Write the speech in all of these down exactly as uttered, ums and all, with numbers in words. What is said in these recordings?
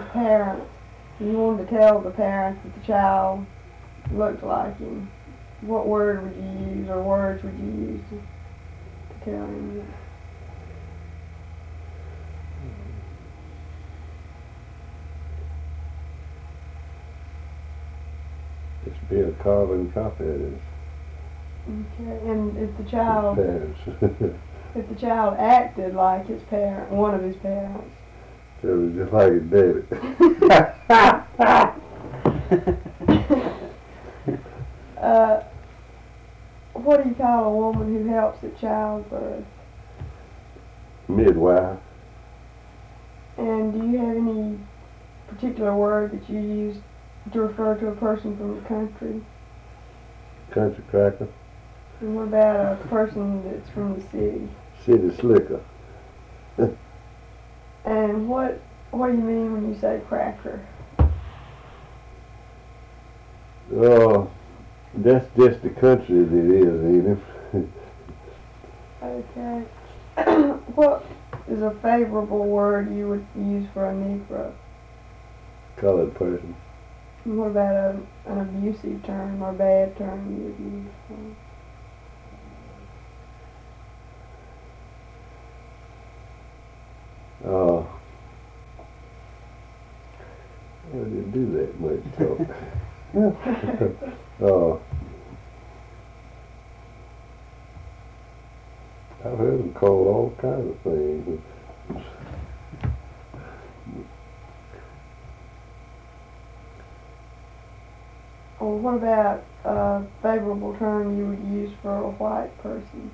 parent, you wanted to tell the parents that the child looked like him, what word would you use or words would you use to, to tell him that? Just be a carbon copy of this. Okay, and if the child, Parents. if the child acted like his parent, one of his parents. So it was just like his daddy. uh, what do you call a woman who helps at childbirth? Midwife. And do you have any particular word that you use to refer to a person from the country? Country cracker. And what about a person that's from the city? City slicker. And what what do you mean when you say cracker? Oh, that's just the country that it is, ain't it? Okay. What is a favorable word you would use for a Negro? Colored person. And what about a, an abusive term or bad term you would use for? Oh. I didn't do that much talk. Oh. I've heard them called all kinds of things. Or what about a favorable term you would use for a white person?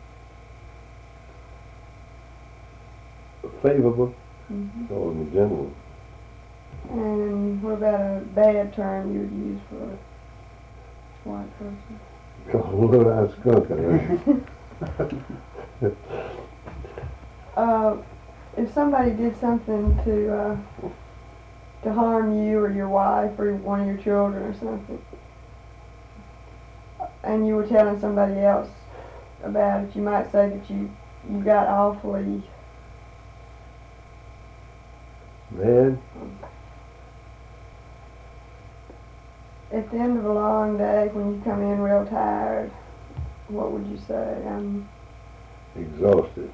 Favorable? Mm-hmm. Oh, in general. And what about a bad term you would use for a white person? Called a low-down skunk, right? uh, if somebody did something to uh, to harm you or your wife or one of your children or something, and you were telling somebody else about it, you might say that you, you got awfully Man, at the end of a long day when you come in real tired, what would you say? Um, exhausted.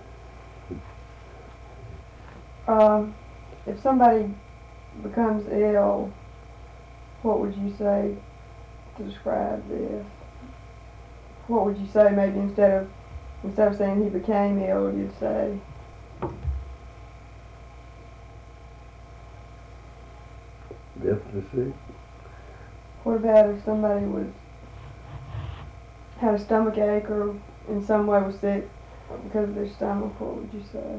uh, if somebody becomes ill, what would you say to describe this? What would you say maybe instead of instead of saying he became ill, you'd say Definitely. what about if somebody was had a stomach ache or in some way was sick because of their stomach, what would you say?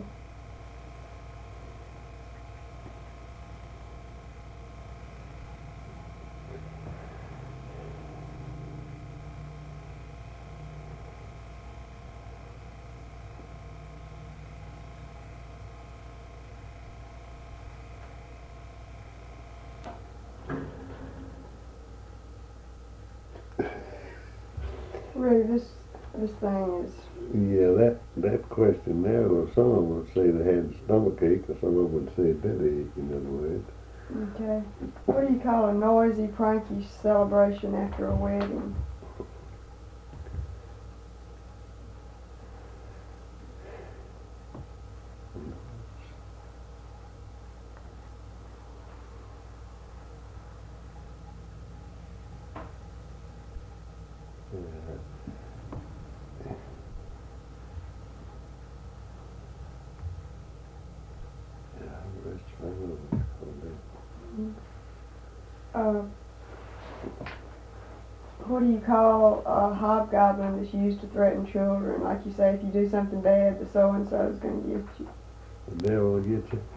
Really, this this thing is. Yeah, that that question there, well, some of them would say they had a stomach ache, or some of them would say belly ache, in other words. Okay. What do you call a noisy, pranky celebration after a wedding? Uh, what do you call a hobgoblin that's used to threaten children? Like you say, if you do something bad, the so-and-so is going to get you. The devil will get you.